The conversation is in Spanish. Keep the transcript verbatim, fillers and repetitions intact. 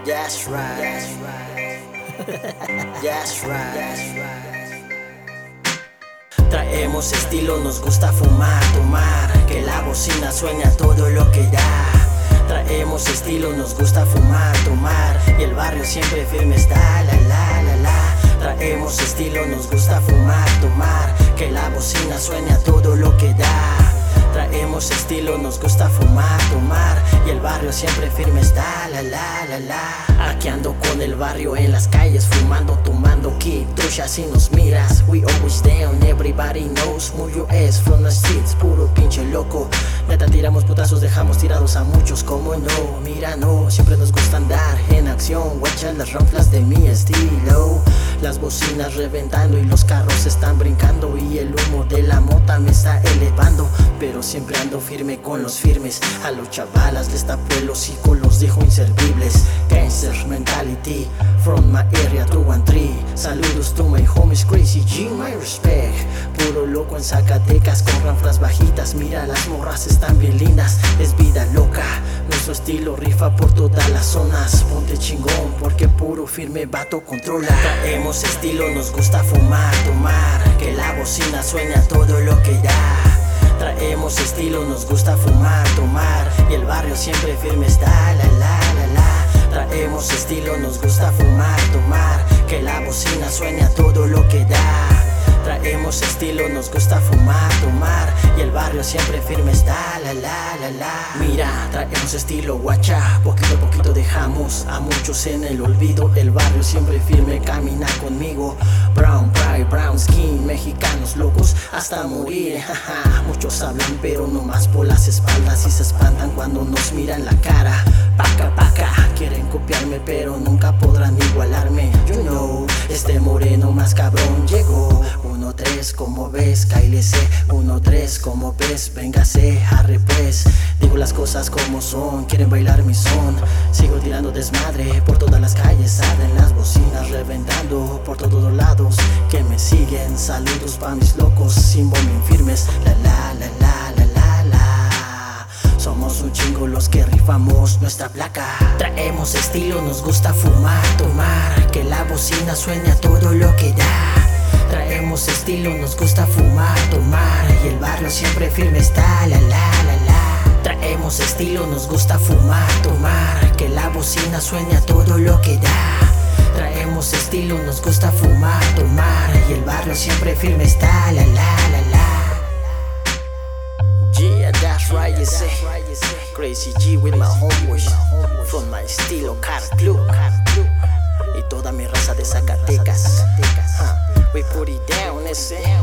That's right. That's right. That's right. Traemos estilo, nos gusta fumar, tomar, que la bocina sueña todo lo que da. Traemos estilo, nos gusta fumar, tomar, y el barrio siempre firme está, la la la la. Traemos estilo, nos gusta fumar, tomar, que la bocina sueña todo lo que da. Traemos estilo, nos gusta fumar, tomar, y el barrio siempre firme está, la la la la. Aquí ando con el barrio en las calles, fumando, tomando kick, trucha si nos miras. We always down, everybody knows. Murió es from the streets, puro pinche loco. Neta tiramos putazos, dejamos tirados a muchos, como no. Mira no, siempre nos gusta andar en acción. Guacha las ronflas de mi estilo, las bocinas reventando y los carros están brincando, y el humo de la mota me está elevando. Pero siempre ando firme con los firmes, a los chavalas les tapé el hocico, los dejo inservibles. Gangster mentality, from my area two one three. Saludos to my homies Crazy G, my respect. Puro loco en Zacatecas con ranflas bajitas, mira las morras están bien lindas, es vida loca. Nuestro estilo rifa por todas las zonas, ponte chingón porque puro firme vato controla. Traemos estilo, nos gusta fumar, tomar, que la bocina sueña todo lo que da. Traemos estilo, nos gusta fumar, tomar, y el barrio siempre firme está, la la la la. Traemos estilo, nos gusta fumar, tomar, que la bocina sueña todo lo que da. Traemos estilo, nos gusta fumar, tomar, y el barrio siempre firme está, la la la la. Mira, traemos estilo, guacha, poquito a poquito dejamos a muchos en el olvido. El barrio siempre firme, camina conmigo. Brown pride, brown skin, mexicanos locos hasta morir, jaja. Muchos hablan pero no más por las espaldas, y se espantan cuando nos miran la cara. Paca paca, quieren copiarme pero nunca podrán igualarme. You know, este moreno más cabrón llegó. Uno tres, como ves, K L C. Uno tres, como ves, véngase, arre pues. Digo las cosas como son, quieren bailar mi son. Sigo tirando desmadre por todas las calles, arden las bocinas reventando por todos lados. Que me siguen, saludos pa' mis locos, sin volumen firmes, la la la la la la la. Somos un chingo los que rifamos nuestra placa. Traemos estilo, nos gusta fumar, tomar, que la bocina sueña todo lo que da. Traemos estilo, nos gusta fumar, tomar, y el barrio siempre firme está, la la la la. Traemos estilo, nos gusta fumar, tomar, que la bocina sueña todo lo que da. Traemos estilo, nos gusta fumar, tomar, y el barrio siempre firme está, la la la la. Yeah, that's right, you say. Crazy G with my homeboys, from my estilo Car Club, y toda mi raza de Zacatecas. Huh. We put it down, ese.